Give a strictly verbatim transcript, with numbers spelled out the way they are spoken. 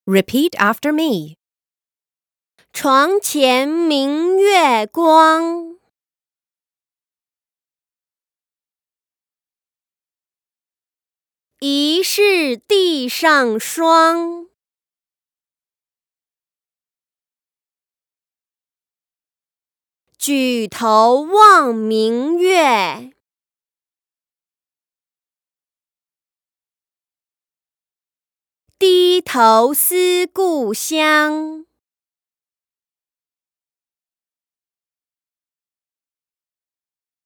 Repeat after me. 床前明月光，疑是地上霜。举头望明月，低头思故乡。